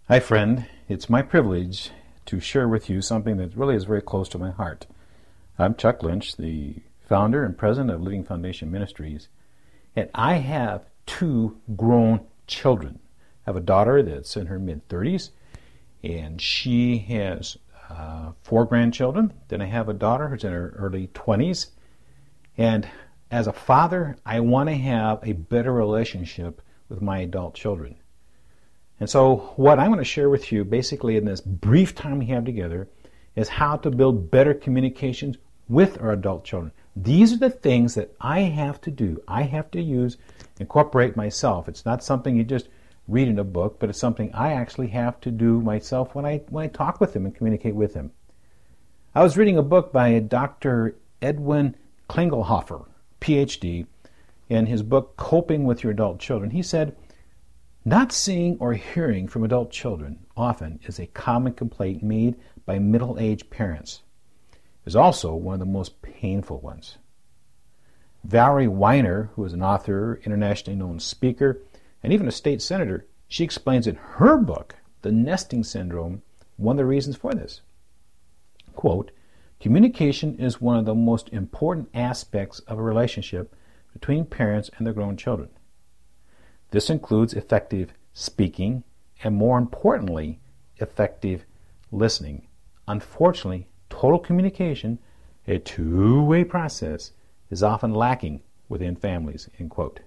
Hi, friend. It's my privilege to share with you something that really is very close to my heart. I'm Chuck Lynch, the founder and president of Living Foundation Ministries, and I have two grown children. I have a daughter that's in her mid-30s, and she has four grandchildren. Then I have a daughter who's in her early 20s, and as a father, I want to have a better relationship with my adult children. And so what I'm going to share with you basically in this brief time we have together is how to build better communications with our adult children. These are the things that I have to do. I have to incorporate myself. It's not something you just read in a book, but it's something I actually have to do myself when I talk with them and communicate with them. I was reading a book by Dr. Edwin Klingelhofer, PhD, in his book, Coping with Your Adult Children. He said, "Not seeing or hearing from adult children often is a common complaint made by middle-aged parents. It is also one of the most painful ones." Valerie Weiner, who is an author, internationally known speaker, and even a state senator, she explains in her book, The Nesting Syndrome, one of the reasons for this. Quote, "Communication is one of the most important aspects of a relationship between parents and their grown children. This includes effective speaking and, more importantly, effective listening. Unfortunately, total communication, a two-way process, is often lacking within families." End quote.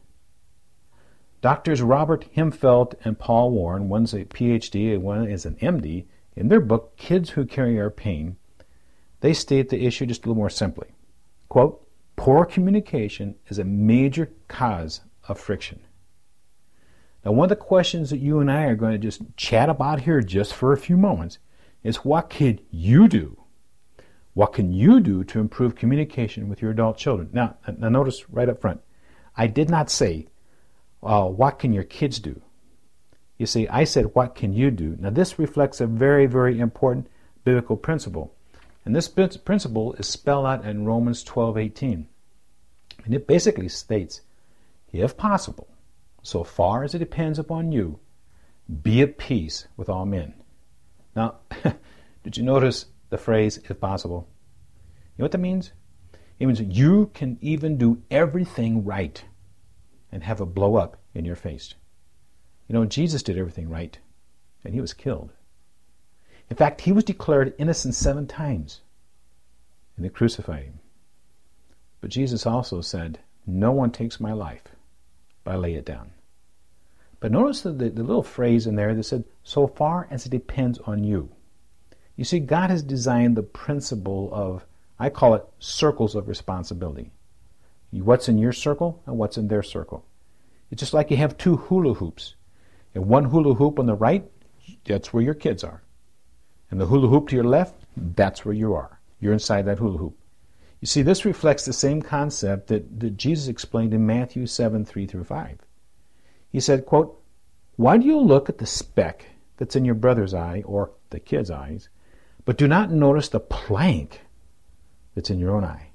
Doctors Robert Himfeld and Paul Warren, one's a PhD and one is an MD, in their book, Kids Who Carry Our Pain, they state the issue just a little more simply. Quote, "Poor communication is a major cause of friction." Now, one of the questions that you and I are going to just chat about here just for a few moments is what can you do? What can you do to improve communication with your adult children? Now notice right up front, I did not say, what can your kids do? You see, I said, what can you do? Now, this reflects a very, very important biblical principle. And this principle is spelled out in Romans 12:18. And it basically states, if possible, so far as it depends upon you, be at peace with all men. Now, did you notice the phrase, if possible? You know what that means? It means you can even do everything right and have it blow up in your face. You know, Jesus did everything right, and he was killed. In fact, he was declared innocent 7 times, and they crucified him. But Jesus also said, "No one takes my life, but I lay it down." But notice the little phrase in there that said, "so far as it depends on you." You see, God has designed the principle of, I call it circles of responsibility. What's in your circle and what's in their circle. It's just like you have 2 hula hoops. And one hula hoop on the right, that's where your kids are. And the hula hoop to your left, that's where you are. You're inside that hula hoop. You see, this reflects the same concept that Jesus explained in Matthew 7:3-5. He said, quote, "Why do you look at the speck that's in your brother's eye or the kid's eyes, but do not notice the plank that's in your own eye?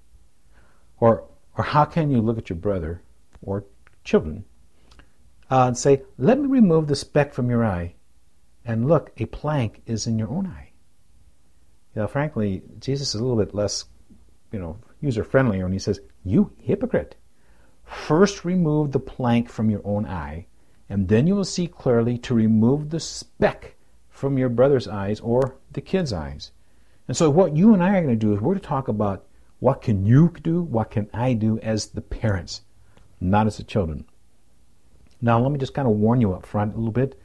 Or how can you look at your brother or children and say, 'Let me remove the speck from your eye,' and look, a plank is in your own eye?" You know, frankly, Jesus is a little bit less, user-friendlier when he says, "You hypocrite. First remove the plank from your own eye, and then you will see clearly to remove the speck from your brother's eyes or the kid's eyes." And so what you and I are going to do is we're going to talk about what can you do, what can I do as the parents, not as the children. Now, let me just kind of warn you up front a little bit.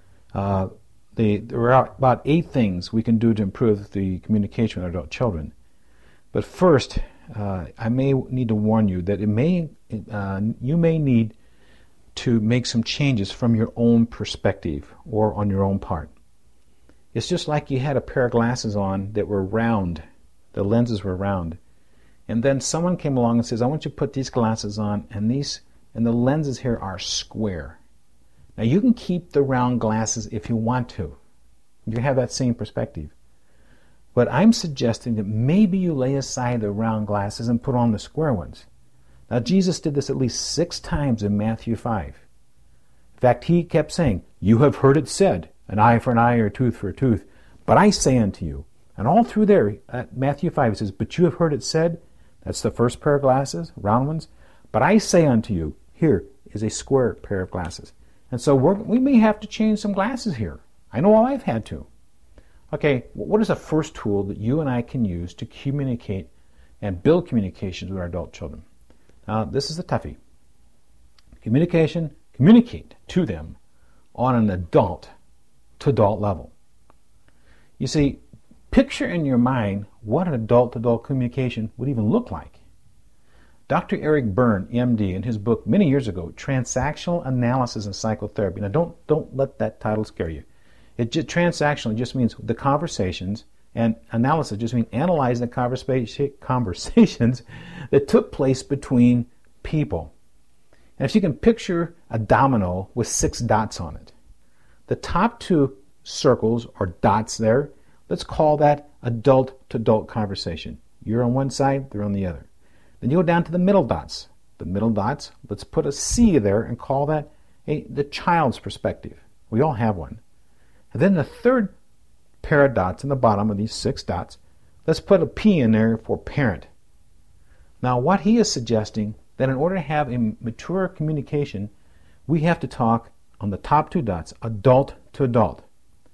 There are about 8 things we can do to improve the communication with our adult children. But first, I may need to warn you that you may need to make some changes from your own perspective or on your own part. It's just like you had a pair of glasses on that were round. The lenses were round. And then someone came along and says, "I want you to put these glasses on, and the lenses here are square." Now, you can keep the round glasses if you want to. You have that same perspective. But I'm suggesting that maybe you lay aside the round glasses and put on the square ones. Now, Jesus did this at least 6 times in Matthew 5. In fact, he kept saying, "You have heard it said," an eye for an eye or a tooth for a tooth. But I say unto you, and all through there, at Matthew 5, it says, but you have heard it said, that's the first pair of glasses, round ones. But I say unto you, here is a square pair of glasses. And so we may have to change some glasses here. I know I've had to. Okay, what is the first tool that you and I can use to communicate and build communications with our adult children? Now, this is the toughie. Communicate to them on an adult-to-adult level. You see, picture in your mind what an adult-to-adult communication would even look like. Dr. Eric Berne, MD, in his book many years ago, Transactional Analysis and Psychotherapy. Now, don't let that title scare you. Transactional just means the conversations, and analysis just means analyzing the conversations that took place between people. And if you can picture a domino with 6 dots on it, the top 2 circles or dots there, let's call that adult-to-adult conversation. You're on one side, they're on the other. Then you go down to the middle dots. The middle dots, let's put a C there and call that the child's perspective. We all have one. And then the third pair of dots in the bottom of these 6 dots, let's put a P in there for parent. Now what he is suggesting, that in order to have a mature communication, we have to talk on the top 2 dots, adult to adult.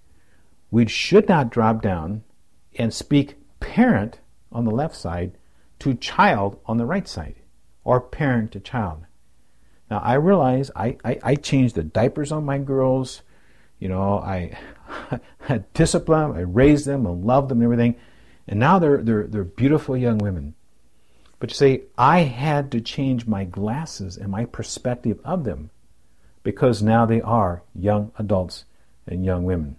We should not drop down and speak parent on the left side to child on the right side, or parent to child. Now I realize I changed the diapers on my girls. I had discipline, I raised them, I loved them and everything. And now they're beautiful young women. But you see, I had to change my glasses and my perspective of them because now they are young adults and young women.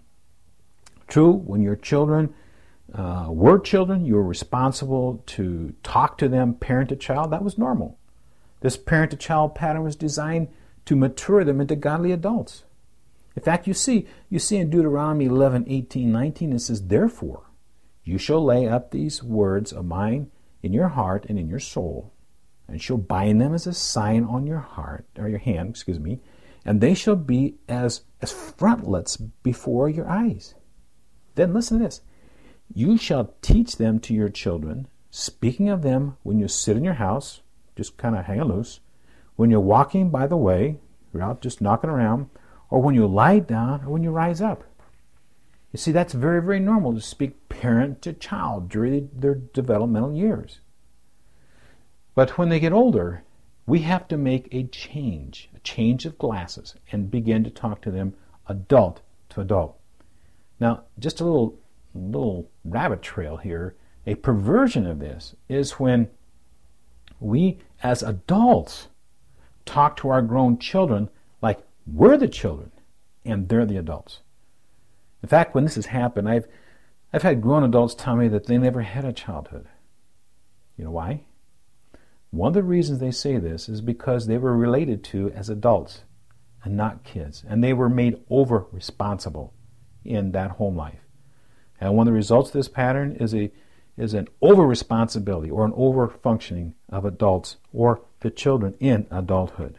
True, when your children were children, you were responsible to talk to them parent to child. That was normal. This parent to child pattern was designed to mature them into godly adults. In fact, you see in Deuteronomy 11, 18, 19, it says, therefore, you shall lay up these words of mine in your heart and in your soul, and shall bind them as a sign on your heart, or your hand, and they shall be as frontlets before your eyes. Then listen to this. You shall teach them to your children, speaking of them when you sit in your house, just kind of hanging loose, when you're walking by the way, you're out just knocking around, or when you lie down, or when you rise up. You see, that's very, very normal to speak parent to child during their developmental years. But when they get older, we have to make a change of glasses, and begin to talk to them adult to adult. Now, just a little rabbit trail here. A perversion of this is when we as adults talk to our grown children like we're the children and they're the adults. In fact, when this has happened, I've had grown adults tell me that they never had a childhood. You know why? One of the reasons they say this is because they were related to as adults and not kids, and they were made over responsible in that home life. And one of the results of this pattern is an over responsibility or an over functioning of adults or the children in adulthood.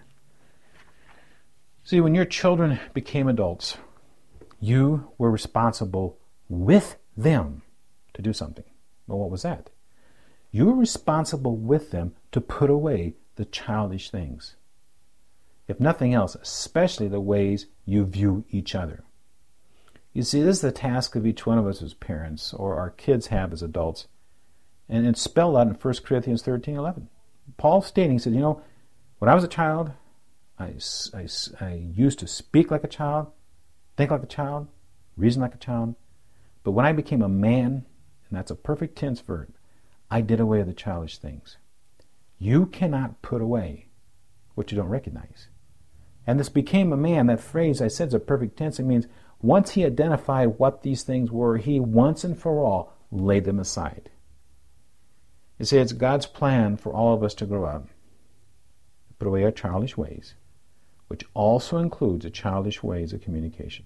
See, when your children became adults, you were responsible with them to do something. Well, what was that? You were responsible with them to put away the childish things. If nothing else, especially the ways you view each other. You see, this is the task of each one of us as parents, or our kids have as adults. And it's spelled out in 1 Corinthians 13:11. Paul stating, he said, when I was a child, I used to speak like a child, think like a child, reason like a child. But when I became a man, and that's a perfect tense verb, I did away with the childish things. You cannot put away what you don't recognize. And this became a man, that phrase I said is a perfect tense. It means once he identified what these things were, he once and for all laid them aside. You see, it's God's plan for all of us to grow up, put away our childish ways, which also includes the childish ways of communication.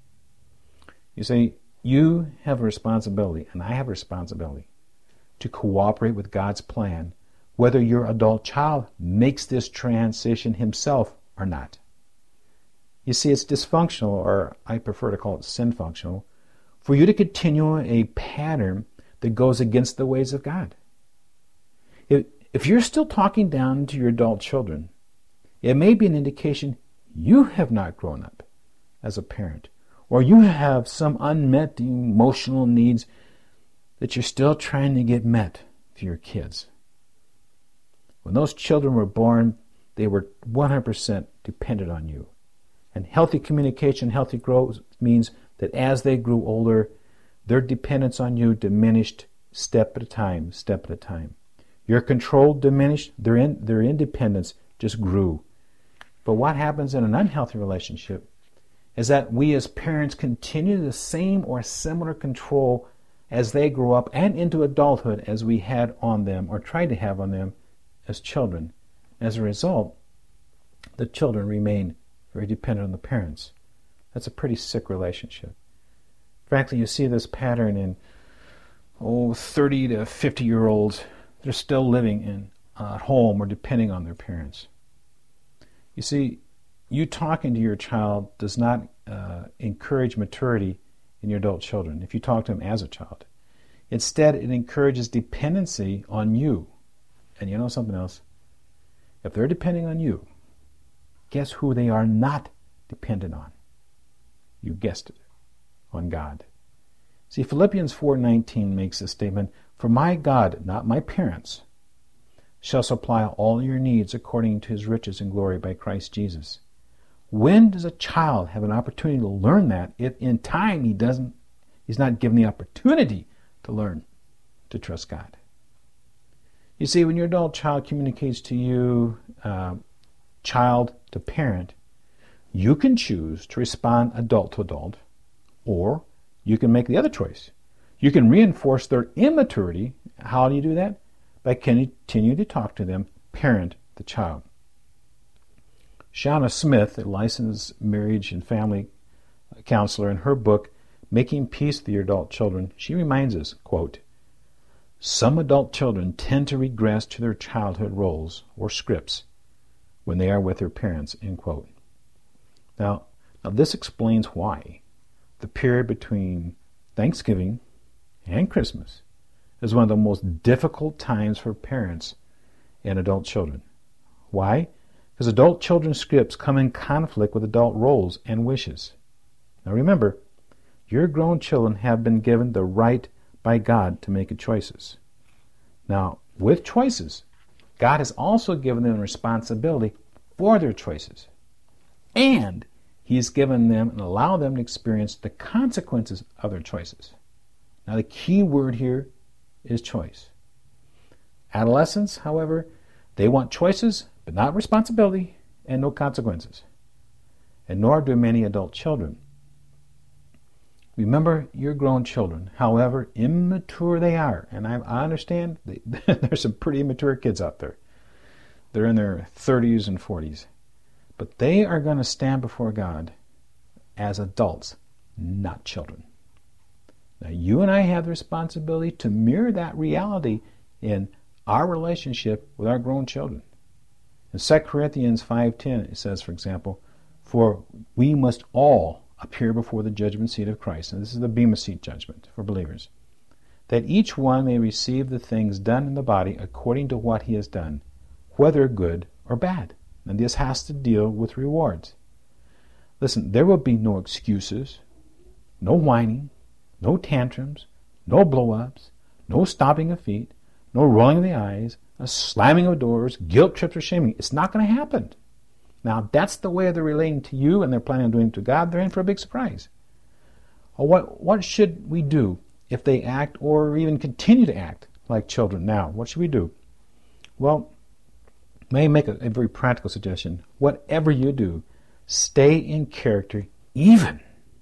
You see, you have a responsibility, and I have a responsibility, to cooperate with God's plan, whether your adult child makes this transition himself or not. You see, it's dysfunctional, or I prefer to call it sin-functional, for you to continue a pattern that goes against the ways of God. If you're still talking down to your adult children, it may be an indication you have not grown up as a parent, or you have some unmet emotional needs that you're still trying to get met for your kids. When those children were born, they were 100% dependent on you. And healthy communication, healthy growth means that as they grew older, their dependence on you diminished step at a time, step at a time. Your control diminished, their independence just grew. But what happens in an unhealthy relationship is that we as parents continue the same or similar control as they grow up and into adulthood as we had on them or tried to have on them as children. As a result, the children remain very dependent on the parents. That's a pretty sick relationship. Frankly, you see this pattern in 30 to 50-year-olds. They're still living at home or depending on their parents. You see, you talking to your child does not encourage maturity in your adult children if you talk to them as a child. Instead, it encourages dependency on you. And you know something else? If they're depending on you, guess who they are not dependent on? You guessed it, on God. See, Philippians 4:19 makes a statement, "For my God, not my parents, shall supply all your needs according to his riches and glory by Christ Jesus." When does a child have an opportunity to learn that if in time he's not given the opportunity to learn to trust God? You see, when your adult child communicates to you, child to parent, you can choose to respond adult to adult, or you can make the other choice. You can reinforce their immaturity. How do you do that? By continuing to talk to them, parent the child. Shauna Smith, a licensed marriage and family counselor, in her book, Making Peace with Your Adult Children, she reminds us, quote, "Some adult children tend to regress to their childhood roles or scripts when they are with their parents," end quote. Now this explains why the period between Thanksgiving and Christmas is one of the most difficult times for parents and adult children. Why? Because adult children's scripts come in conflict with adult roles and wishes. Now remember, your grown children have been given the right by God to make choices. Now, with choices, God has also given them responsibility for their choices. And He's given them and allowed them to experience the consequences of their choices. Now, the key word here is choice. Adolescents, however, they want choices, but not responsibility and no consequences. And nor do many adult children. Remember your grown children, however immature they are. And I understand there's some pretty immature kids out there. They're in their 30s and 40s. But they are going to stand before God as adults, not children. Now, you and I have the responsibility to mirror that reality in our relationship with our grown children. In 2 Corinthians 5:10, it says, for example, "For we must all appear before the judgment seat of Christ," and this is the Bema Seat judgment for believers, "that each one may receive the things done in the body according to what he has done, whether good or bad." And this has to deal with rewards. Listen, there will be no excuses, no whining, no tantrums, no blow-ups, no stomping of feet, no rolling of the eyes, no slamming of doors, guilt trips, or shaming. It's not going to happen. Now, that's the way they're relating to you and they're planning on doing it to God. They're in for a big surprise. What should we do if they act or even continue to act like children now? What should we do? Well, may I make a very practical suggestion? Whatever you do, stay in character, even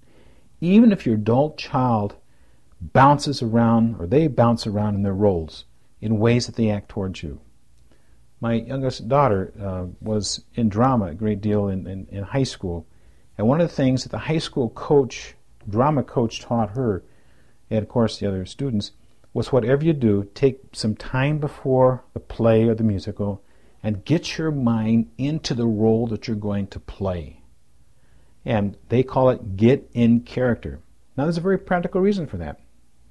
if your adult child bounces around or they bounce around in their roles in ways that they act towards you. My youngest daughter was in drama a great deal in high school, and one of the things that the high school drama coach taught her, and of course the other students, was whatever you do, take some time before the play or the musical and get your mind into the role that you're going to play. And they call it get in character. Now, there's a very practical reason for that.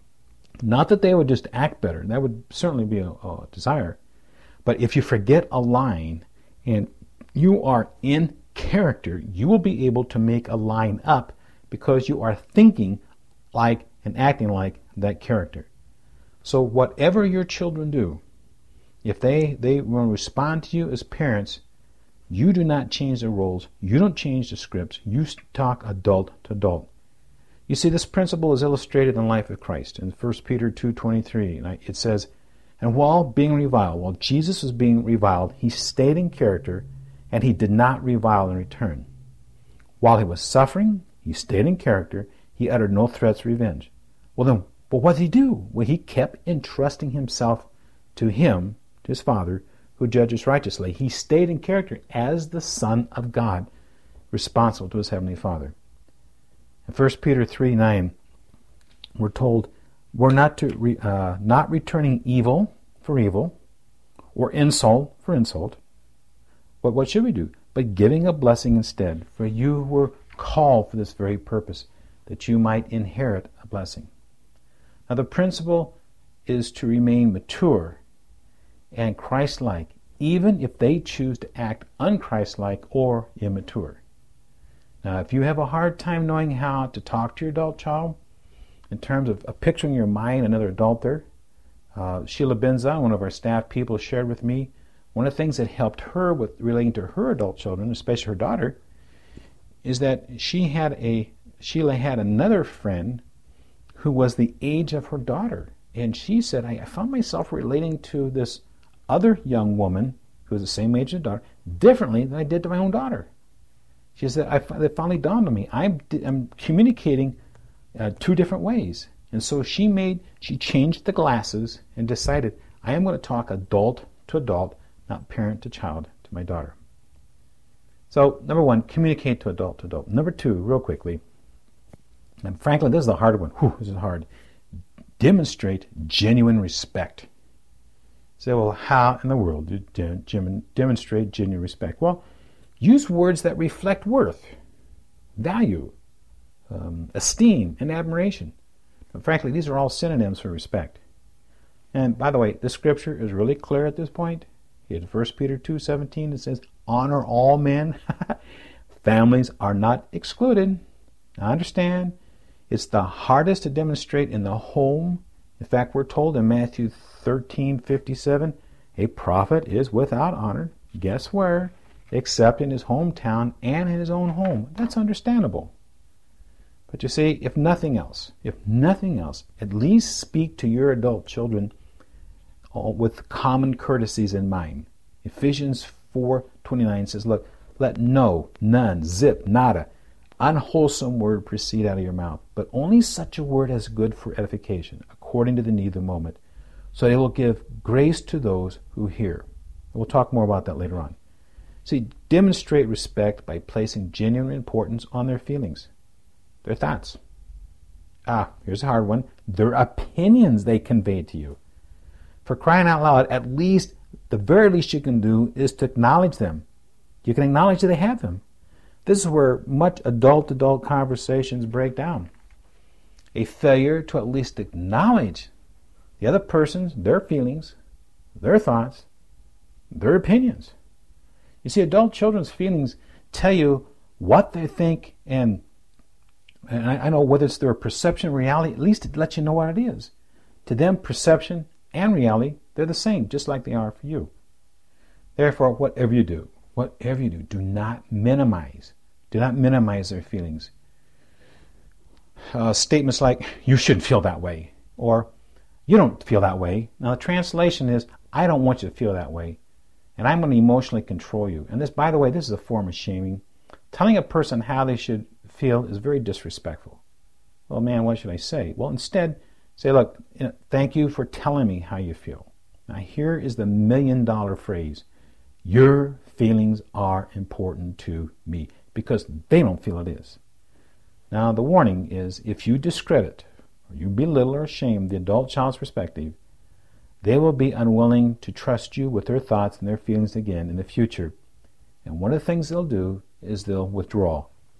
Not that they would just act better. That would certainly be a desire. But if you forget a line and you are in character, you will be able to make a line up because you are thinking like and acting like that character. So whatever your children do, if they will respond to you as parents, you do not change the roles. You don't change the scripts. You talk adult to adult. You see, this principle is illustrated in the life of Christ. In 1 Peter 2:23, it says, and while Jesus was being reviled, he stayed in character, and he did not revile in return. While he was suffering, he stayed in character. He uttered no threats of revenge. But what did he do? Well, he kept entrusting himself to him, to his Father, who judges righteously. He stayed in character as the Son of God, responsible to his Heavenly Father. In 1 Peter 3:9, we're told we're not returning evil for evil or insult for insult. But what should we do? But giving a blessing instead. For you were called for this very purpose, that you might inherit a blessing. Now the principle is to remain mature and Christ-like, even if they choose to act unchristlike or immature. Now, if you have a hard time knowing how to talk to your adult child, in terms of picturing your mind another adult there, Sheila Benza, one of our staff people, shared with me one of the things that helped her with relating to her adult children, especially her daughter, is that Sheila had another friend who was the age of her daughter. And she said, I found myself relating to this other young woman who was the same age as her daughter differently than I did to my own daughter. She said, it finally dawned on me. I'm communicating two different ways. And so she changed the glasses and decided, I am going to talk adult to adult, not parent to child, to my daughter. So, number one, communicate to adult. Number two, real quickly, and frankly, this is the hard one. This is hard. Demonstrate genuine respect. Say, well, how in the world do you demonstrate genuine respect? Well, use words that reflect worth, value, esteem, and admiration. But frankly, these are all synonyms for respect. And by the way, the scripture is really clear at this point. In 1 Peter 2:17, it says, honor all men. Families are not excluded. I understand. It's the hardest to demonstrate in the home. In fact, we're told in Matthew 13:57, a prophet is without honor. Guess where? Except in his hometown and in his own home. That's understandable. But you see, if nothing else, at least speak to your adult children with common courtesies in mind. Ephesians 4:29 says, look, let no, none, zip, nada, unwholesome word proceed out of your mouth, but only such a word as good for edification, according to the need of the moment, so it will give grace to those who hear. We'll talk more about that later on. See, demonstrate respect by placing genuine importance on their feelings, their thoughts. Here's a hard one. Their opinions they convey to you. For crying out loud, at least, the very least you can do is to acknowledge them. You can acknowledge that they have them. This is where much adult-to-adult conversations break down. A failure to at least acknowledge the other person's, their feelings, their thoughts, their opinions. You see, adult children's feelings tell you what they think, and I know whether it's their perception or reality, at least it lets you know what it is. To them, perception and reality, they're the same, just like they are for you. Therefore, whatever you do, do not minimize. Do not minimize their feelings. Statements like, you shouldn't feel that way, or you don't feel that way. Now, the translation is, I don't want you to feel that way, and I'm going to emotionally control you. And this, by the way, this is a form of shaming. Telling a person how they should feel is very disrespectful. Well, man, what should I say? Well, instead, say, look, thank you for telling me how you feel. Now, here is the $1 million phrase. Your feelings are important to me, because they don't feel it is. Now, the warning is, if you discredit, or you belittle or shame the adult child's perspective, they will be unwilling to trust you with their thoughts and their feelings again in the future. And one of the things they'll do is they'll withdraw.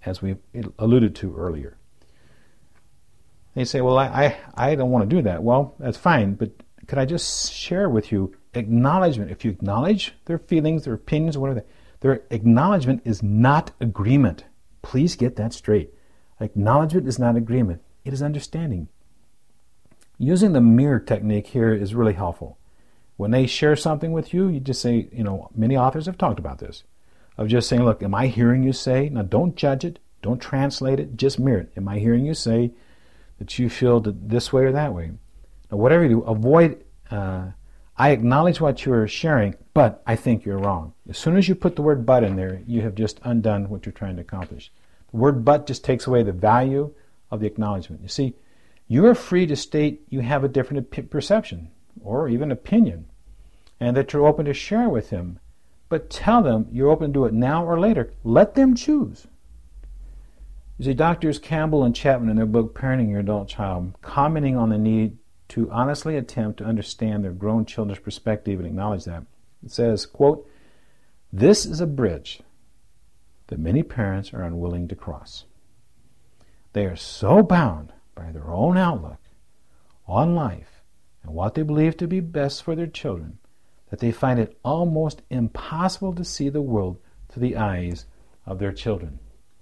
as we alluded to earlier. They say, well, I don't want to do that. Well, that's fine, but could I just share with you acknowledgement? If you acknowledge their feelings, their opinions, whatever, their acknowledgement is not agreement. Please get that straight. Acknowledgement is not agreement. It is understanding. Using the mirror technique here is really helpful. When they share something with you, you just say, many authors have talked about this, of just saying, look, am I hearing you say, now don't judge it, don't translate it, just mirror it. Am I hearing you say that you feel this way or that way? Now, whatever you do, avoid, I acknowledge what you're sharing, but I think you're wrong. As soon as you put the word but in there, you have just undone what you're trying to accomplish. The word but just takes away the value of the acknowledgement. You see, you are free to state you have a different perception or even opinion, and that you're open to share with them. But tell them you're open to do it now or later. Let them choose. You see, Doctors Campbell and Chapman, in their book Parenting Your Adult Child, commenting on the need to honestly attempt to understand their grown children's perspective and acknowledge that, it says, quote, "This is a bridge that many parents are unwilling to cross. They are so bound by their own outlook on life and what they believe to be best for their children that they find it almost impossible to see the world through the eyes of their children."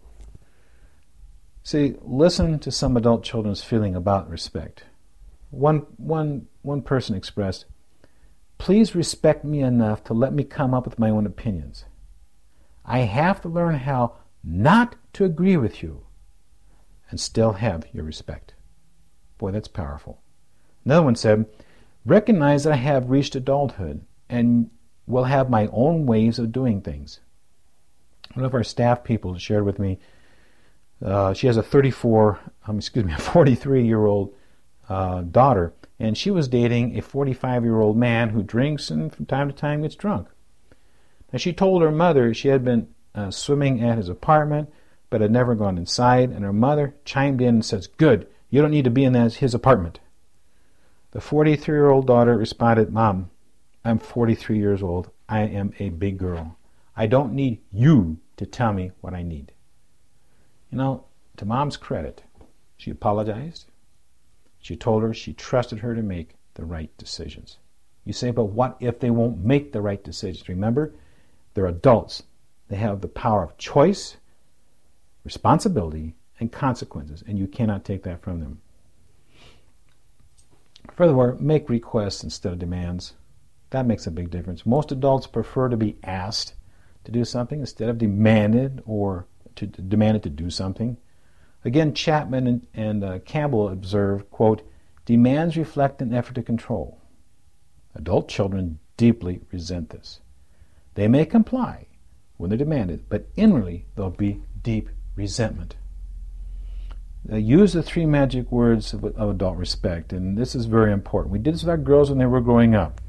See, listen to some adult children's feeling about respect. One person expressed, "Please respect me enough to let me come up with my own opinions. I have to learn how not to agree with you and still have your respect." Boy, that's powerful. Another one said, "Recognize that I have reached adulthood and will have my own ways of doing things." One of our staff people shared with me, she has a 43-year-old daughter, and she was dating a 45-year-old man who drinks and from time to time gets drunk. Now, she told her mother she had been swimming at his apartment but had never gone inside, and her mother chimed in and says, "Good, you don't need to be in his apartment." The 43-year-old daughter responded, "Mom, I'm 43 years old. I am a big girl. I don't need you to tell me what I need." To Mom's credit, she apologized. She told her she trusted her to make the right decisions. You say, but what if they won't make the right decisions? Remember, they're adults. They have the power of choice, responsibility, and consequences, and you cannot take that from them. Furthermore, make requests instead of demands. That makes a big difference. Most adults prefer to be asked to do something instead of demanded to do something. Again, Chapman and Campbell observed, quote, "Demands reflect an effort to control. Adult children deeply resent this. They may comply when they're demanded, but inwardly there'll be deep resentment." Use the 3 magic words of adult respect, and this is very important. We did this with our girls when they were growing up.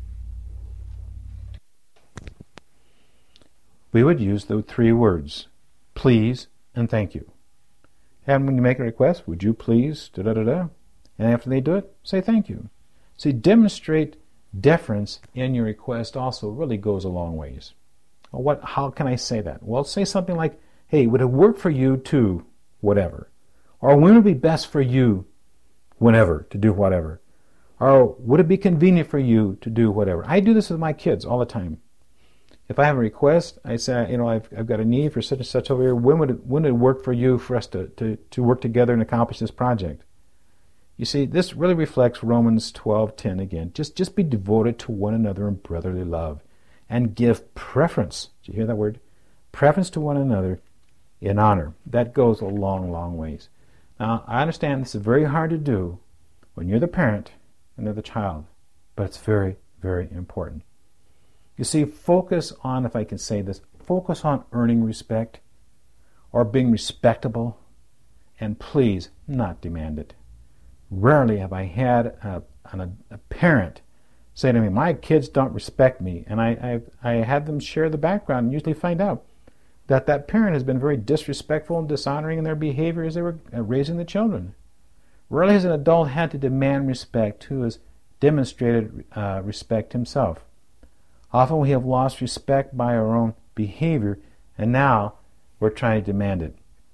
We would use the 3 words, please and thank you. And when you make a request, would you please, da-da-da-da, and after they do it, say thank you. See, demonstrate deference in your request also really goes a long ways. How can I say that? Well, say something like, hey, would it work for you to whatever? Or when would it be best for you whenever to do whatever? Or would it be convenient for you to do whatever? I do this with my kids all the time. If I have a request, I say, I've got a need for such and such over here. When would it work for you for us to work together and accomplish this project? You see, this really reflects Romans 12:10 again. Just be devoted to one another in brotherly love and give preference. Did you hear that word? Preference to one another in honor. That goes a long, long ways. Now, I understand this is very hard to do when you're the parent and they're the child, but it's very, very important. You see, focus on, if I can say this, focus on earning respect or being respectable, and please not demand it. Rarely have I had a parent say to me, my kids don't respect me, and I had them share the background and usually find out that parent has been very disrespectful and dishonoring in their behavior as they were raising the children. Rarely has an adult had to demand respect who has demonstrated respect himself. Often we have lost respect by our own behavior, and now we're trying to demand it.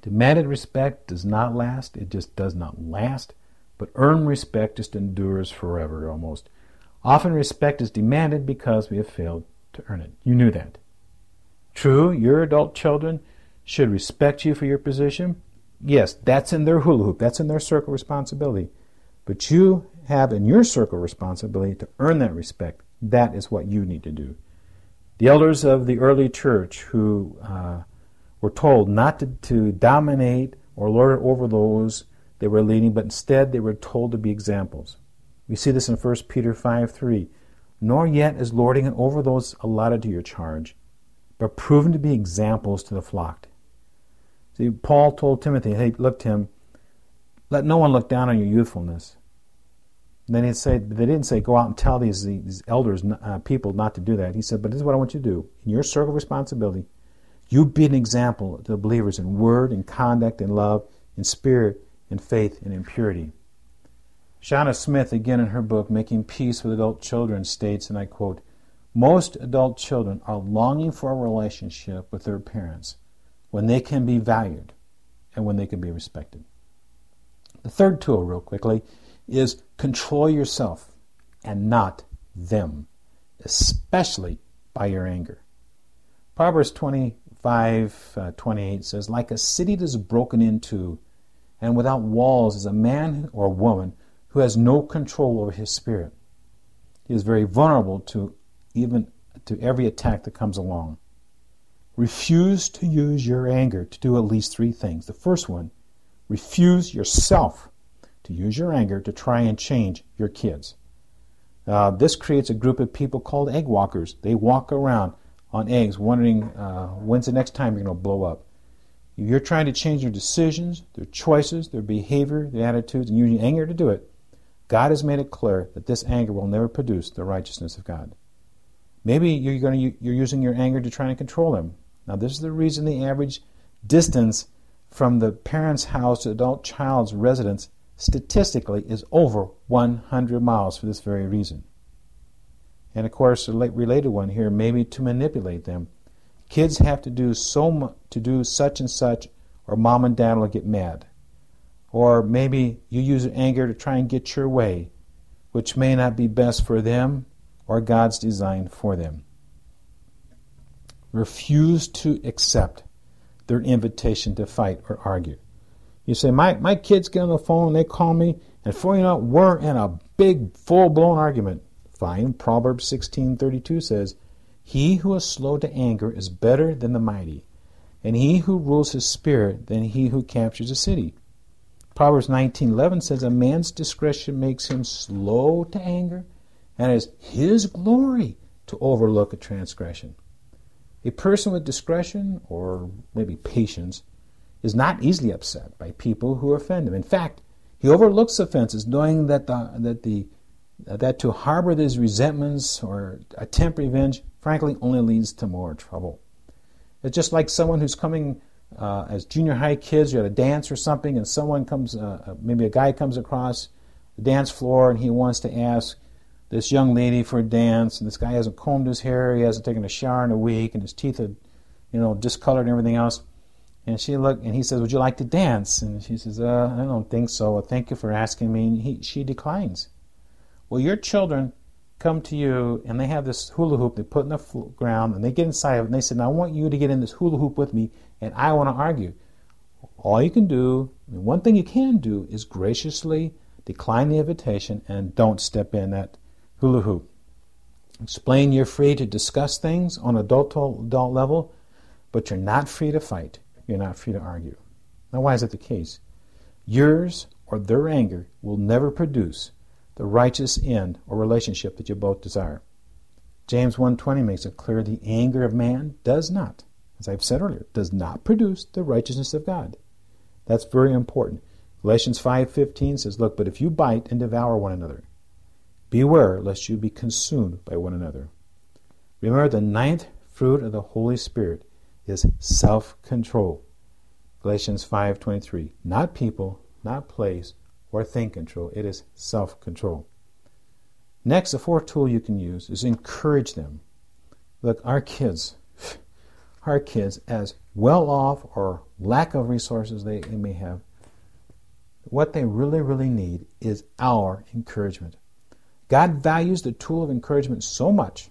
Demanded respect does not last. It just does not last. But earned respect just endures forever almost. Often respect is demanded because we have failed to earn it. You knew that. True, your adult children should respect you for your position. Yes, that's in their hula hoop. That's in their circle responsibility. But you have in your circle responsibility to earn that respect. That is what you need to do. The elders of the early church who were told not to dominate or lord it over those they were leading, but instead they were told to be examples. We see this in 1 Peter 5:3. Nor yet is lording it over those allotted to your charge, but proven to be examples to the flock. See, Paul told Timothy, hey, look, Tim, let no one look down on your youthfulness. And then they didn't say, go out and tell these elders, people not to do that. He said, but this is what I want you to do. In your circle of responsibility, you be an example to the believers in word, in conduct, in love, in spirit, in faith, and in purity. Shauna Smith, again in her book, Making Peace with Adult Children, states, and I quote, most adult children are longing for a relationship with their parents when they can be valued and when they can be respected. The third tool, real quickly, is control yourself and not them, especially by your anger. Proverbs 25:28 says, like a city that is broken into and without walls is a man or a woman who has no control over his spirit. He is very vulnerable to every attack that comes along. Refuse to use your anger to do at least three things. The first one, refuse yourself to use your anger to try and change your kids. This creates a group of people called egg walkers. They walk around on eggs wondering when's the next time you're going to blow up. You're trying to change their decisions, their choices, their behavior, their attitudes, and using anger to do it. God has made it clear that this anger will never produce the righteousness of God. Maybe you're using your anger to try and control them. Now, this is the reason the average distance from the parent's house to the adult child's residence statistically is over 100 miles for this very reason. And of course, a related one here, maybe to manipulate them. Kids have to do such and such, or mom and dad will get mad. Or maybe you use anger to try and get your way, which may not be best for them or God's design for them. Refuse to accept their invitation to fight or argue. You say, my kids get on the phone, they call me, and before you know it, we're in a big, full-blown argument. Fine. Proverbs 16:32 says, he who is slow to anger is better than the mighty, and he who rules his spirit than he who captures a city. Proverbs 19:11 says, a man's discretion makes him slow to anger, and it is his glory to overlook a transgression. A person with discretion, or maybe patience, is not easily upset by people who offend him. In fact, he overlooks offenses, knowing that to harbor these resentments or attempt revenge, frankly, only leads to more trouble. It's just like someone who's coming as junior high kids, you're at a dance or something, and someone comes, maybe a guy comes across the dance floor and he wants to ask this young lady for a dance, and this guy hasn't combed his hair, he hasn't taken a shower in a week, and his teeth are, discolored and everything else. And he says, would you like to dance? And she says, I don't think so. Well, thank you for asking me. And she declines. Well, your children come to you, and they have this hula hoop they put in the ground, and they get inside of it, and they say, now I want you to get in this hula hoop with me, and I want to argue. All you can do, one thing you can do, is graciously decline the invitation and don't step in that hula hoop. Explain you're free to discuss things on adult level, but you're not free to fight. You're not free to argue. Now, why is that the case? Yours or their anger will never produce the righteous end or relationship that you both desire. James 1:20 makes it clear the anger of man does not, as I've said earlier, does not produce the righteousness of God. That's very important. Galatians 5:15 says, look, but if you bite and devour one another, beware lest you be consumed by one another. Remember, the ninth fruit of the Holy Spirit is self-control. Galatians 5:23. Not people, not place, or thing control. It is self-control. Next, the fourth tool you can use is encourage them. Look, our kids our kids, as well off or lack of resources they may have, what they really, really need is our encouragement. God values the tool of encouragement so much,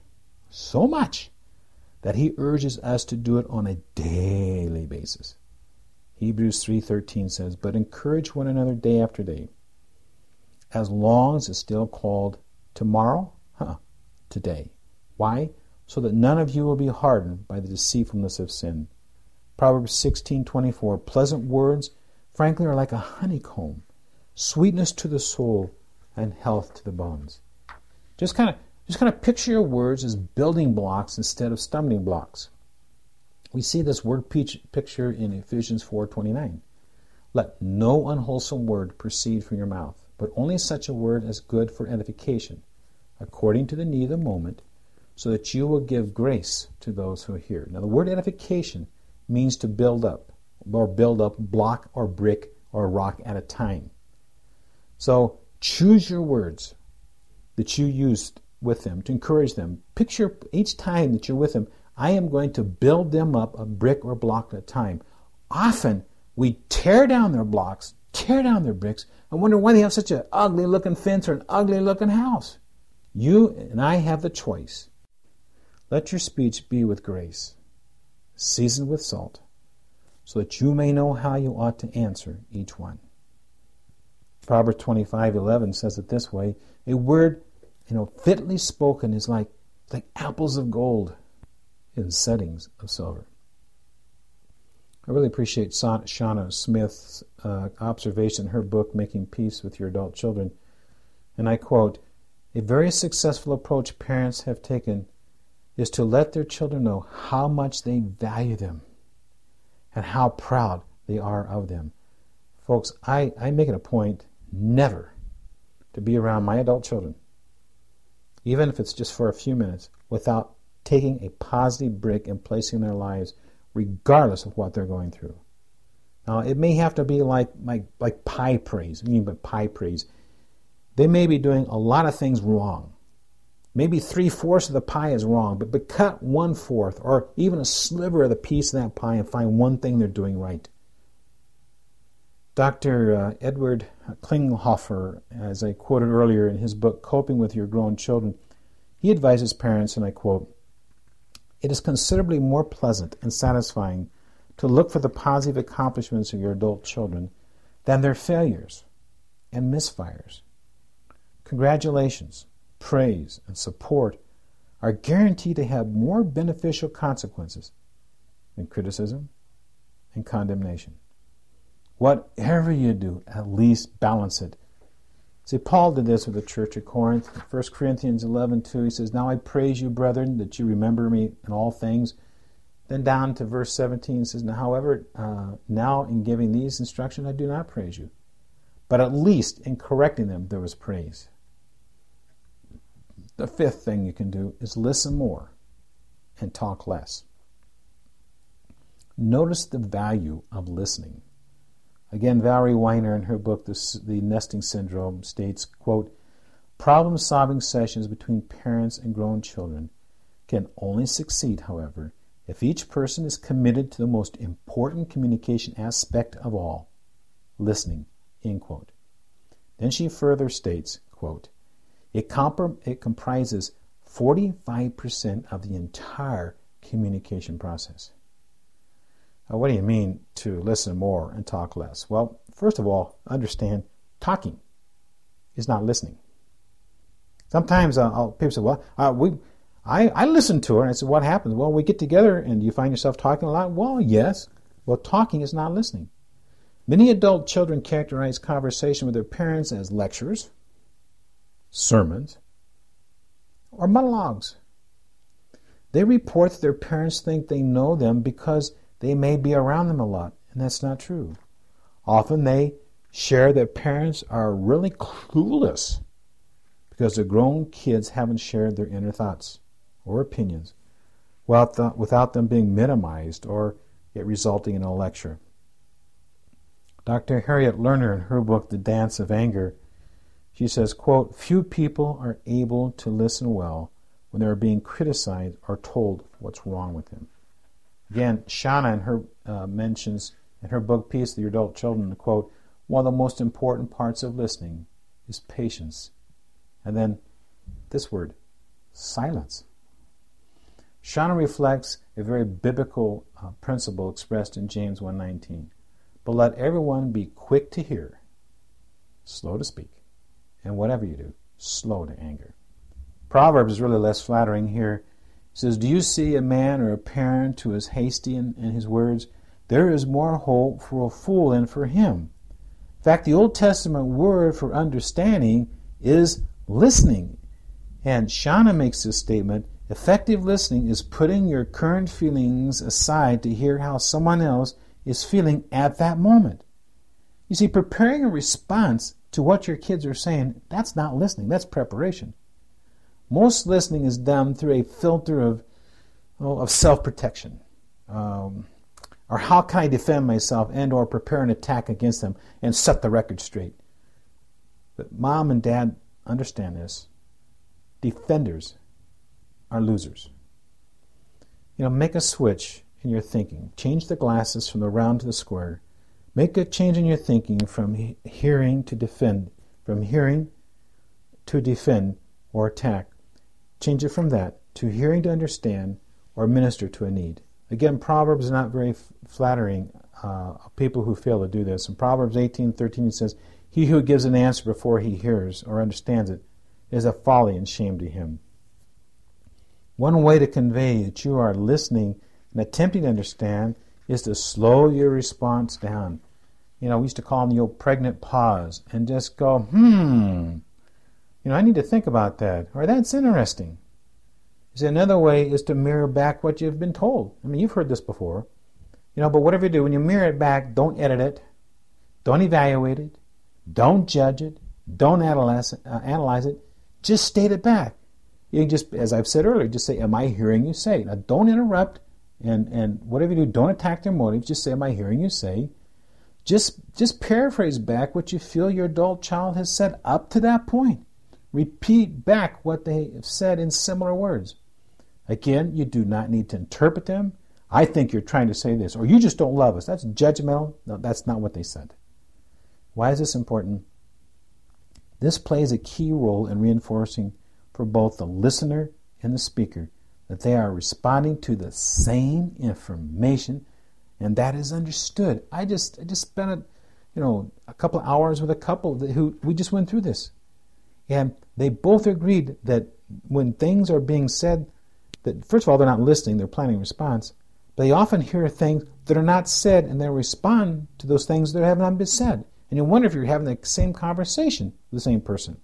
that he urges us to do it on a daily basis. Hebrews 3:13 says, "But encourage one another day after day, as long as it's still called tomorrow, today." Why? So that none of you will be hardened by the deceitfulness of sin. Proverbs 16:24, "Pleasant words, frankly, are like a honeycomb, sweetness to the soul and health to the bones." Just kind of picture your words as building blocks instead of stumbling blocks. We see this word picture in Ephesians 4:29. "Let no unwholesome word proceed from your mouth, but only such a word as good for edification, according to the need of the moment, so that you will give grace to those who hear." Now, the word edification means to build up block or brick or rock at a time. So choose your words that you use with them to encourage them. Picture each time that you're with them, I am going to build them up a brick or block at a time. Often we tear down their blocks, tear down their bricks, and wonder why they have such an ugly looking fence or an ugly looking house. You and I have the choice. Let your speech be with grace, seasoned with salt, so that you may know how you ought to answer each one. Proverbs 25:11 says it this way: "A word, fitly spoken is like apples of gold in settings of silver." I really appreciate Shauna Smith's observation in her book, Making Peace with Your Adult Children. And I quote, "A very successful approach parents have taken is to let their children know how much they value them and how proud they are of them." Folks, I make it a point never to be around my adult children, even if it's just for a few minutes, without taking a positive brick and placing in their lives, regardless of what they're going through. Now, it may have to be like pie praise. I mean, by pie praise, they may be doing a lot of things wrong. Maybe 3/4 of the pie is wrong, but cut 1/4 or even a sliver of the piece of that pie and find one thing they're doing right. Dr. Edward Klinghoffer, as I quoted earlier in his book, Coping with Your Grown Children, he advises parents, and I quote, "It is considerably more pleasant and satisfying to look for the positive accomplishments of your adult children than their failures and misfires. Congratulations, praise, and support are guaranteed to have more beneficial consequences than criticism and condemnation. Whatever you do, at least balance it." See, Paul did this with the church at Corinth. In 1 Corinthians 11:2, he says, "Now I praise you, brethren, that you remember me in all things." Then down to verse 17, it says, "However, now in giving these instructions, I do not praise you. But at least in correcting them, there was praise." The fifth thing you can do is listen more and talk less. Notice the value of listening. Again, Valerie Weiner, in her book, The Nesting Syndrome, states, quote, "Problem-solving sessions between parents and grown children can only succeed, however, if each person is committed to the most important communication aspect of all, listening," end quote. Then she further states, quote, It comprises 45% of the entire communication process." Now, what do you mean to listen more and talk less? Well, first of all, understand talking is not listening. Sometimes people say, "Well, I listened to her," and I said, "What happens?" "Well, we get together, and you find yourself talking a lot." Well, yes. Well, talking is not listening. Many adult children characterize conversation with their parents as lectures, sermons, or monologues. They report that their parents think they know them because they may be around them a lot, and that's not true. Often they share that parents are really clueless because their grown kids haven't shared their inner thoughts or opinions without them being minimized or it resulting in a lecture. Dr. Harriet Lerner, in her book, The Dance of Anger, she says, quote, "Few people are able to listen well when they are being criticized or told what's wrong with them." Again, Shauna in her mentions in her book, Peace to Your Adult Children, the quote, one of the most important parts of listening is patience. And then this word, silence. Shauna reflects a very biblical principle expressed in James 1:19. But let everyone be quick to hear, slow to speak, and whatever you do, slow to anger. Proverbs is really less flattering here. It says, do you see a man or a parent who is hasty in his words? There is more hope for a fool than for him. In fact, the Old Testament word for understanding is listening. And Shauna makes this statement, effective listening is putting your current feelings aside to hear how someone else is feeling at that moment. You see, preparing a response to what your kids are saying, that's not listening, that's preparation. Most listening is done through a filter of self-protection. Or how can I defend myself and or prepare an attack against them and set the record straight? But mom and dad understand this. Defenders are losers. Make a switch in your thinking. Change the glasses from the round to the square. Make a change in your thinking from hearing to defend, from hearing to defend or attack. Change it from that to hearing to understand or minister to a need. Again, Proverbs is not very flattering of people who fail to do this. In Proverbs 18:13 it says, he who gives an answer before he hears or understands it is a folly and shame to him. One way to convey that you are listening and attempting to understand is to slow your response down. We used to call them the old pregnant pause and just go, I need to think about that. Or that's interesting. See, another way is to mirror back what you've been told. You've heard this before. But whatever you do, when you mirror it back, don't edit it. Don't evaluate it. Don't judge it. Don't analyze it. Just state it back. You can just, as I've said earlier, just say, am I hearing you say? Now, don't interrupt, and whatever you do, don't attack their motives. Just say, am I hearing you say? Just paraphrase back what you feel your adult child has said up to that point. Repeat back what they have said in similar words. Again, you do not need to interpret them. I think you're trying to say this, or you just don't love us. That's judgmental. No, that's not what they said. Why is this important? This plays a key role in reinforcing for both the listener and the speaker that they are responding to the same information, and that is understood. I just spent a couple of hours with a couple who we just went through this, and they both agreed that when things are being said, that first of all they're not listening, they're planning a response. But they often hear things that are not said, and they respond to those things that have not been said. And you wonder if you're having the same conversation with the same person.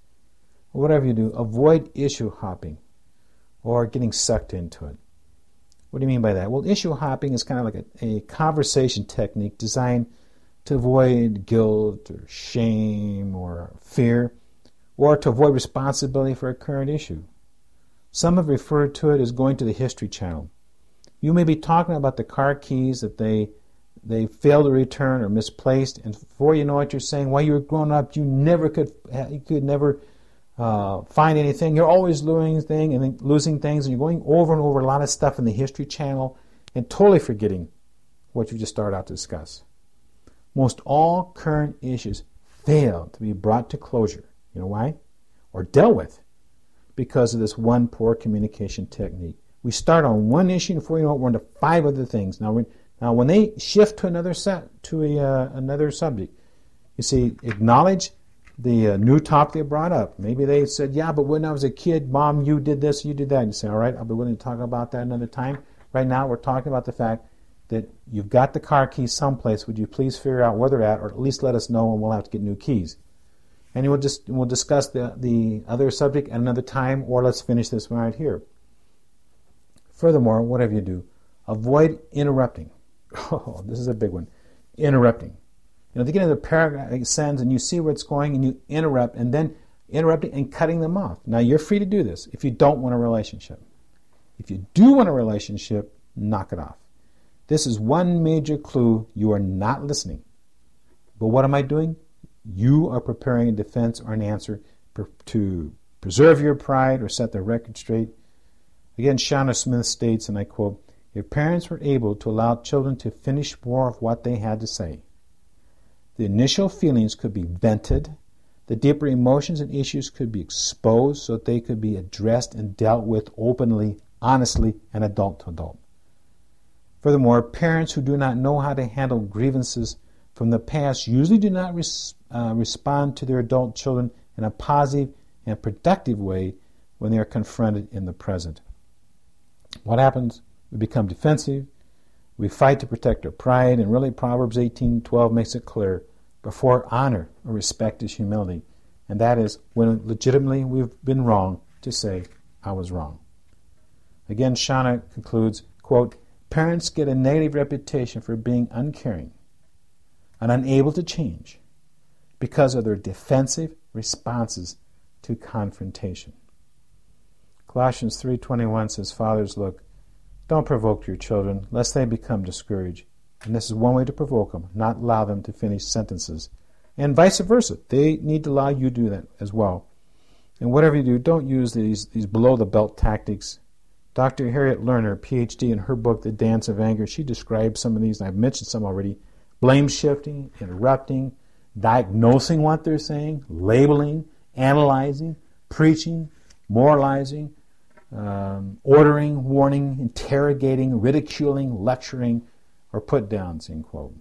Or whatever you do, avoid issue hopping or getting sucked into it. What do you mean by that? Well, issue hopping is kind of like a conversation technique designed to avoid guilt or shame or fear, or to avoid responsibility for a current issue. Some have referred to it as going to the History Channel. You may be talking about the car keys that they failed to return or misplaced, and before you know what you're saying, while you were growing up, you could never find anything. You're always losing things, and you're going over and over a lot of stuff in the History Channel and totally forgetting what you just started out to discuss. Most all current issues fail to be brought to closure. You know why? Or dealt with because of this one poor communication technique. We start on one issue, and before you know it, we're into 5 other things. Now, when they shift to another subject, you see, acknowledge the new topic they brought up. Maybe they said, yeah, but when I was a kid, Mom, you did this, you did that. And you say, all right, I'll be willing to talk about that another time. Right now, we're talking about the fact that you've got the car keys someplace. Would you please figure out where they're at, or at least let us know, and we'll have to get new keys. And we'll discuss the other subject at another time, or let's finish this one right here. Furthermore, whatever you do, avoid interrupting. Oh, this is a big one. Interrupting. They get into the paragraph sentence and you see where it's going and you interrupt, and then interrupting and cutting them off. Now, you're free to do this if you don't want a relationship. If you do want a relationship, knock it off. This is one major clue you are not listening. But what am I doing? You are preparing a defense or an answer to preserve your pride or set the record straight. Again, Shauna Smith states, and I quote, if parents were able to allow children to finish more of what they had to say. The initial feelings could be vented, the deeper emotions and issues could be exposed so that they could be addressed and dealt with openly, honestly, and adult to adult. Furthermore, parents who do not know how to handle grievances from the past usually do not respond to their adult children in a positive and productive way when they are confronted in the present. What happens? We become defensive, we fight to protect our pride, and really Proverbs 18:12 makes it clear, before honor or respect is humility, and that is when legitimately we've been wrong to say, I was wrong. Again, Shauna concludes, quote, parents get a negative reputation for being uncaring and unable to change because of their defensive responses to confrontation. Colossians 3:21 says, fathers, look, don't provoke your children, lest they become discouraged. And this is one way to provoke them, not allow them to finish sentences. And vice versa. They need to allow you to do that as well. And whatever you do, don't use these below-the-belt tactics. Dr. Harriet Lerner, Ph.D., in her book, The Dance of Anger, she describes some of these, and I've mentioned some already. Blame shifting, interrupting, diagnosing what they're saying, labeling, analyzing, preaching, moralizing, ordering, warning, interrogating, ridiculing, lecturing, or put downs, end quote.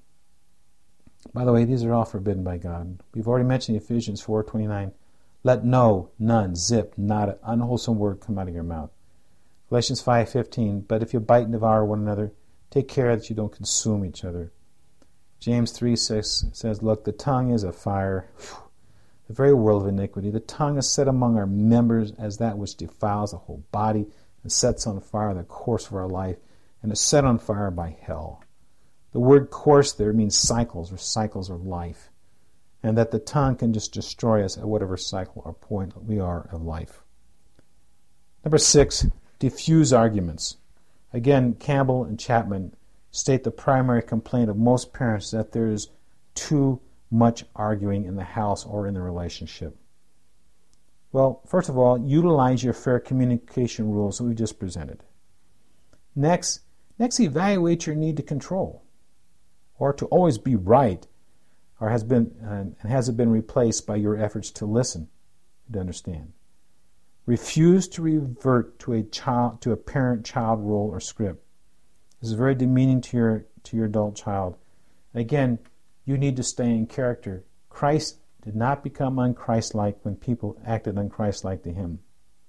By the way, these are all forbidden by God. We've already mentioned Ephesians 4:29. Let no, none, zip, not an unwholesome word come out of your mouth. Galatians 5:15. But if you bite and devour one another, take care that you don't consume each other. James 3:6 says, look, the tongue is a fire, the very world of iniquity. The tongue is set among our members as that which defiles the whole body and sets on fire the course of our life, and is set on fire by hell. The word course there means cycles, or cycles of life, and that the tongue can just destroy us at whatever cycle or point we are of life. Number 6, diffuse arguments. Again, Campbell and Chapman state the primary complaint of most parents that there is too much arguing in the house or in the relationship. Well, first of all, utilize your fair communication rules that we just presented. Next, evaluate your need to control, or to always be right, or has it been replaced by your efforts to listen, to understand. Refuse to revert to a parent-child role or script. This is very demeaning to your adult child. Again, you need to stay in character. Christ did not become unchristlike when people acted unchristlike to him.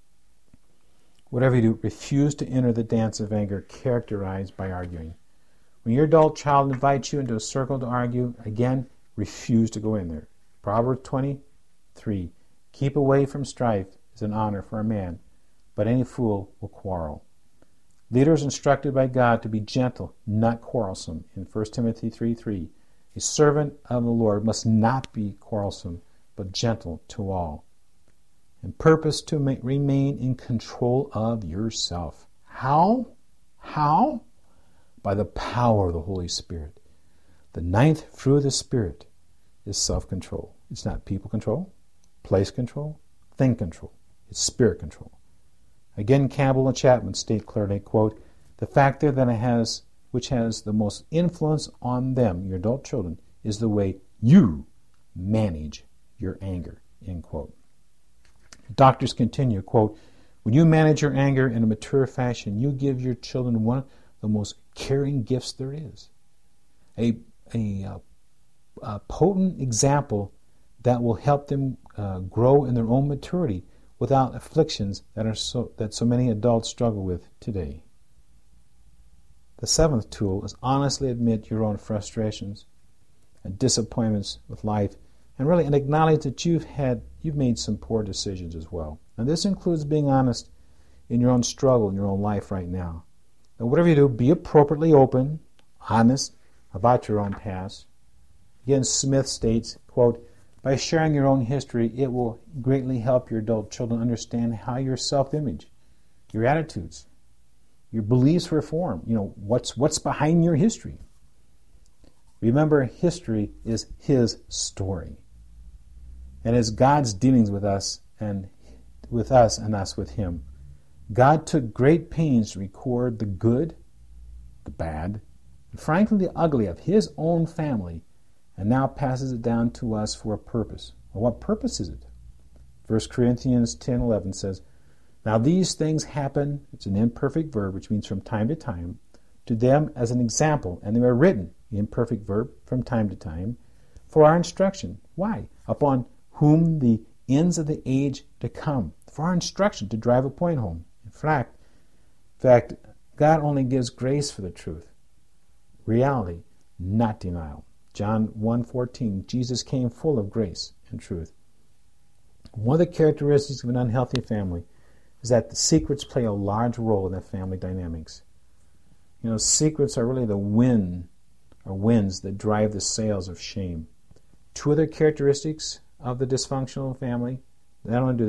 Whatever you do, refuse to enter the dance of anger characterized by arguing. When your adult child invites you into a circle to argue, again, refuse to go in there. Proverbs 20:3. Keep away from strife is an honor for a man, but any fool will quarrel. Leaders instructed by God to be gentle, not quarrelsome. In 1 Timothy 3:3, a servant of the Lord must not be quarrelsome, but gentle to all. And purpose to remain in control of yourself. How? How? By the power of the Holy Spirit. The 9th fruit of the Spirit is self-control. It's not people control, place control, thing control. It's spirit control. Again, Campbell and Chapman state clearly, quote, the factor that which has the most influence on them, your adult children, is the way you manage your anger, end quote. Doctors continue, quote, when you manage your anger in a mature fashion, you give your children one of the most caring gifts there is. A potent example that will help them grow in their own maturity without afflictions that so many adults struggle with today. The 7th tool is honestly admit your own frustrations and disappointments with life, and acknowledge that you've made some poor decisions as well. And this includes being honest in your own struggle in your own life right now. And whatever you do, be appropriately open, honest about your own past. Again, Smith states, quote, by sharing your own history, it will greatly help your adult children understand how your self-image, your attitudes, your beliefs were formed. What's behind your history. Remember, history is his story. And as God's dealings with us and us with him, God took great pains to record the good the bad, and frankly the ugly of his own family, and now passes it down to us for a purpose. Well, what purpose is it? 1 Corinthians 10:11 says, "Now these things happen," it's an imperfect verb, which means from time to time, "to them as an example, and they are written," the imperfect verb, from time to time, "for our instruction." Why? "Upon whom the ends of the age to come," for our instruction, to drive a point home. In fact, God only gives grace for the truth. Reality, not denial. John 1:14, Jesus came full of grace and truth. One of the characteristics of an unhealthy family is that the secrets play a large role in the family dynamics. Secrets are really the winds that drive the sails of shame. Two other characteristics of the dysfunctional family: not only do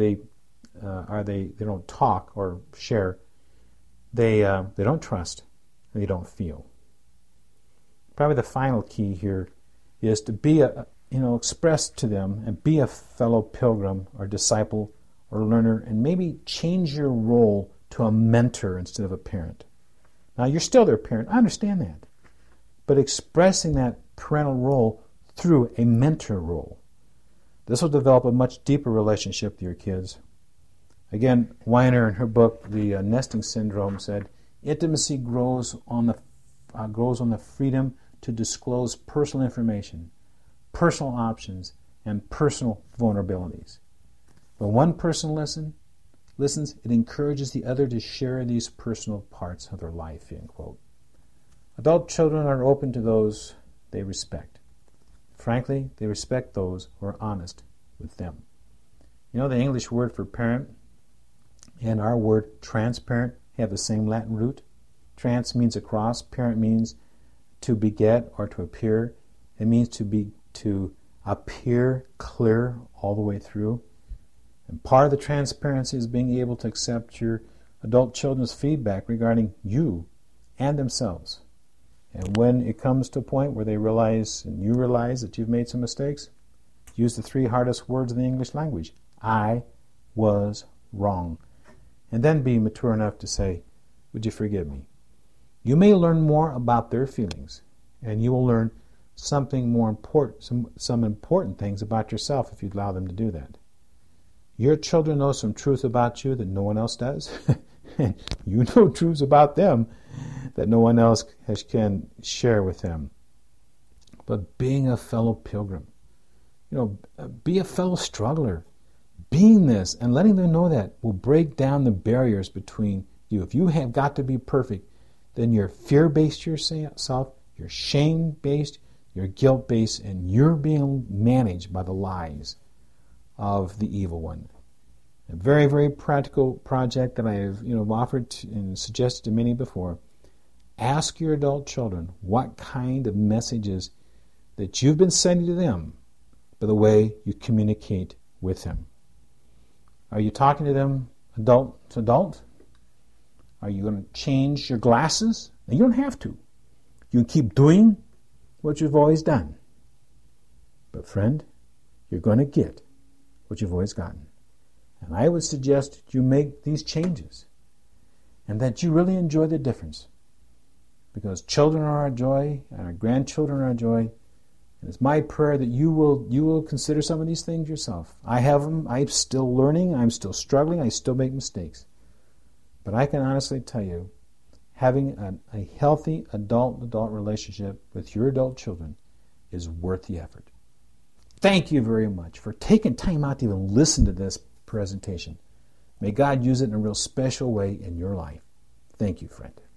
they don't talk or share, they don't trust, and they don't feel. Probably the final key here is to be express to them and be a fellow pilgrim or disciple or learner, and maybe change your role to a mentor instead of a parent. Now, you're still their parent, I understand that, but expressing that parental role through a mentor role. This will develop a much deeper relationship with your kids. Again, Weiner, in her book, The Nesting Syndrome, said, "Intimacy grows on the freedom to disclose personal information, personal options, and personal vulnerabilities. When one person listens, it encourages the other to share these personal parts of their life," end quote. Adult children are open to those they respect. Frankly, they respect those who are honest with them. The English word for parent and our word transparent have the same Latin root. Trans means across, parent means to beget or to appear. It means to appear clear all the way through. And part of the transparency is being able to accept your adult children's feedback regarding you and themselves. And when it comes to a point where they realize, and you realize, that you've made some mistakes, use the 3 hardest words in the English language: "I was wrong." And then be mature enough to say, "Would you forgive me?" You may learn more about their feelings, and you will learn something more important, some important things about yourself if you allow them to do that. Your children know some truth about you that no one else does. You know truths about them that no one else can share with them. But being a fellow pilgrim, be a fellow struggler. Being this and letting them know that will break down the barriers between you. If you have got to be perfect, then you're fear-based yourself, you're shame-based, you're guilt-based, and you're being managed by the lies of the evil one. A very, very practical project that I have offered and suggested to many before. Ask your adult children what kind of messages that you've been sending to them by the way you communicate with them. Are you talking to them adult to adult? Are you going to change your glasses? And you don't have to. You can keep doing what you've always done. But friend, you're going to get what you've always gotten. And I would suggest that you make these changes and that you really enjoy the difference. Because children are our joy and our grandchildren are our joy. And it's my prayer that you will consider some of these things yourself. I have them. I'm still learning. I'm still struggling. I still make mistakes. But I can honestly tell you, having a healthy adult-adult relationship with your adult children is worth the effort. Thank you very much for taking time out to even listen to this presentation. May God use it in a real special way in your life. Thank you, friend.